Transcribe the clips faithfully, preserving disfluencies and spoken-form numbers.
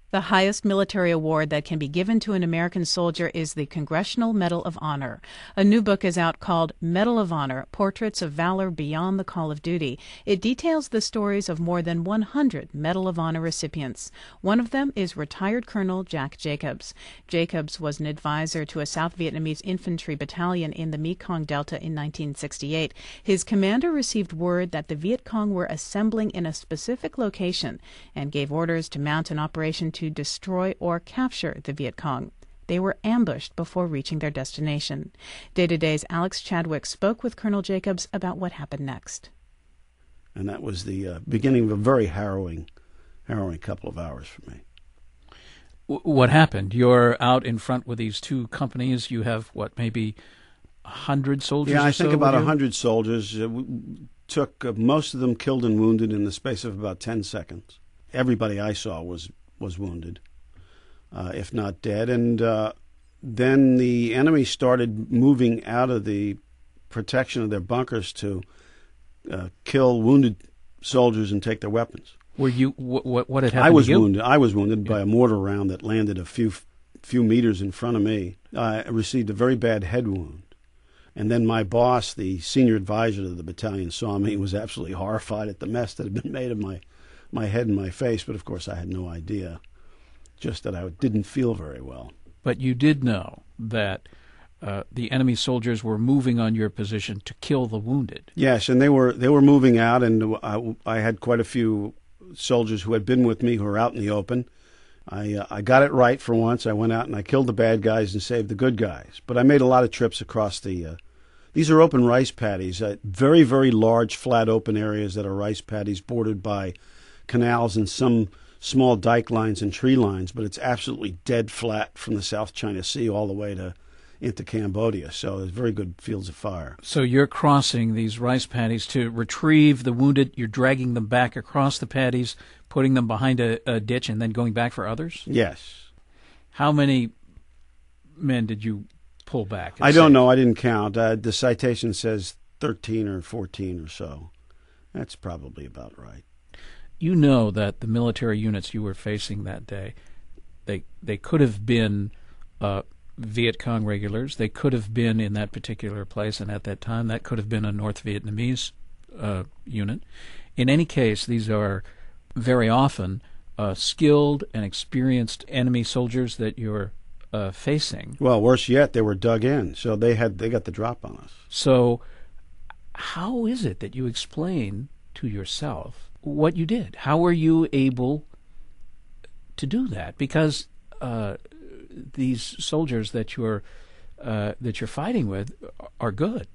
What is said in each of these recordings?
The highest military award that can be given to an American soldier is the Congressional Medal of Honor. A new book is out called Medal of Honor: Portraits of Valor Beyond the Call of Duty. It details the stories of more than one hundred Medal of Honor recipients. One of them is retired Colonel Jack Jacobs. Jacobs was an advisor to a South Vietnamese infantry battalion in the Mekong Delta in nineteen sixty-eight. His commander received word that the Viet Cong were assembling in a specific location and gave orders to mount an operation to destroy or capture the Viet Cong. They were ambushed before reaching their destination. Day-to-Day's Alex Chadwick spoke with Colonel Jacobs about what happened next. And that was the uh, beginning of a very harrowing, harrowing couple of hours for me. What happened? You're out in front with these two companies. You have, what, maybe a hundred soldiers Yeah, I or think so about a with you? hundred soldiers. Uh, we took uh, most of them killed and wounded in the space of about ten seconds. Everybody I saw was was wounded, uh, if not dead. And uh, then the enemy started moving out of the protection of their bunkers to uh, kill wounded soldiers and take their weapons. Were you? What? What, what had happened? I was to you? wounded. I was wounded Yeah. by a mortar round that landed a few few meters in front of me. I received a very bad head wound. And then my boss, the senior advisor to the battalion, saw me and was absolutely horrified at the mess that had been made of my my head and my face, but of course I had no idea, just that I didn't feel very well. But you did know that uh, the enemy soldiers were moving on your position to kill the wounded. Yes, and they were they were moving out, and I, I had quite a few soldiers who had been with me who were out in the open. I uh, I got it right for once. I went out and I killed the bad guys and saved the good guys. But I made a lot of trips across the. Uh, these are open rice paddies, uh, very very large flat open areas that are rice paddies bordered by canals and some small dike lines and tree lines, but it's absolutely dead flat from the South China Sea all the way to into Cambodia. So there's very good fields of fire. So you're crossing these rice paddies to retrieve the wounded. You're dragging them back across the paddies, putting them behind a, a ditch, and then going back for others? Yes. How many men did you pull back? I don't know. I didn't count. Uh, the citation says thirteen or fourteen or so. That's probably about right. You know that the military units you were facing that day, they they could have been uh, Viet Cong regulars. They could have been in that particular place, and at that time, that could have been a North Vietnamese uh, unit. In any case, these are very often uh, skilled and experienced enemy soldiers that you're uh, facing. Well, worse yet, they were dug in, so they had they got the drop on us. So, how is it that you explain to yourself what you did? How were you able to do that? Because uh, these soldiers that you're uh, that you're fighting with are good.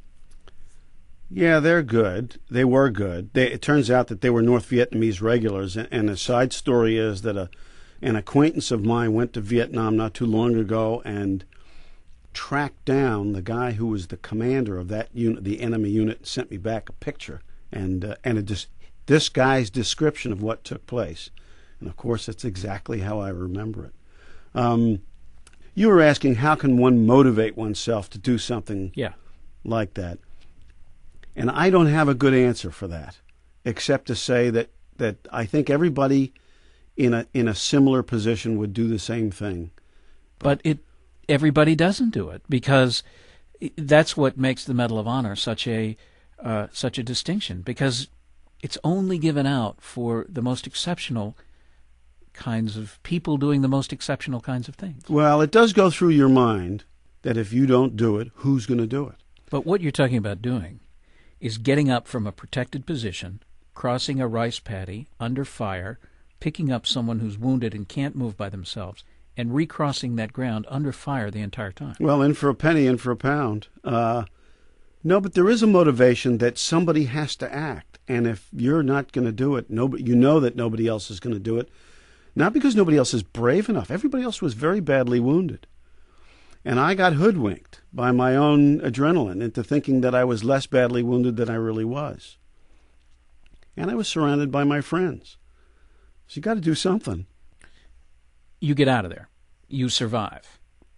Yeah, they're good. They were good. They, it turns out that they were North Vietnamese regulars, and, and a side story is that a an acquaintance of mine went to Vietnam not too long ago and tracked down the guy who was the commander of that unit, the enemy unit, and sent me back a picture and uh, and a dis- this guy's description of what took place. And of course, it's exactly how I remember it. Um, you were asking, how can one motivate oneself to do something Yeah. like that? And I don't have a good answer for that, except to say that, that I think everybody in a in a similar position would do the same thing. But it everybody doesn't do it, because that's what makes the Medal of Honor such a uh, such a distinction, because it's only given out for the most exceptional kinds of people doing the most exceptional kinds of things. Well, it does go through your mind that if you don't do it, who's going to do it? But what you're talking about doing is getting up from a protected position, crossing a rice paddy under fire, picking up someone who's wounded and can't move by themselves, and recrossing that ground under fire the entire time. Well, in for a penny, in for a pound. Uh, no, but there is a motivation that somebody has to act. And if you're not going to do it, nobody, you know that nobody else is going to do it. Not because nobody else is brave enough. Everybody else was very badly wounded. And I got hoodwinked by my own adrenaline into thinking that I was less badly wounded than I really was. And I was surrounded by my friends. So you got to do something. You get out of there. You survive.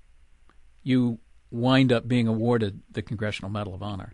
You wind up being awarded the Congressional Medal of Honor.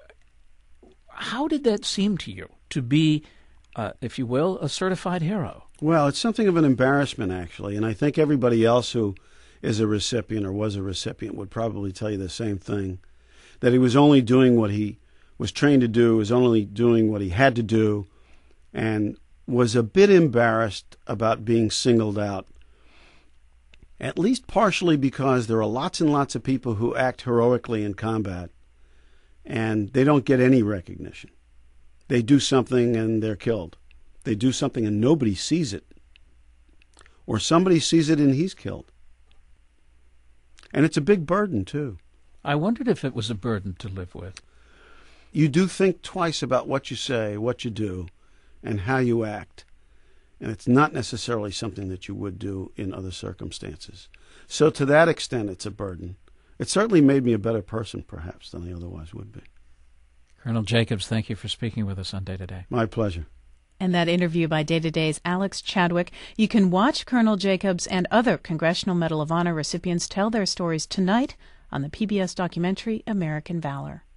How did that seem to you, to be, uh, if you will, a certified hero? Well, it's something of an embarrassment, actually, and I think everybody else who is a recipient or was a recipient would probably tell you the same thing, that he was only doing what he was trained to do, was only doing what he had to do, and was a bit embarrassed about being singled out, at least partially because there are lots and lots of people who act heroically in combat, and they don't get any recognition. They do something and they're killed. They do something and nobody sees it. Or somebody sees it and he's killed. And it's a big burden, too. I wondered if it was a burden to live with. You do think twice about what you say, what you do, and how you act. And it's not necessarily something that you would do in other circumstances. So to that extent, it's a burden. It certainly made me a better person, perhaps, than I otherwise would be. Colonel Jacobs, thank you for speaking with us on Day to Day. My pleasure. And that interview by Day to Day's Alex Chadwick. You can watch Colonel Jacobs and other Congressional Medal of Honor recipients tell their stories tonight on the P B S documentary American Valor.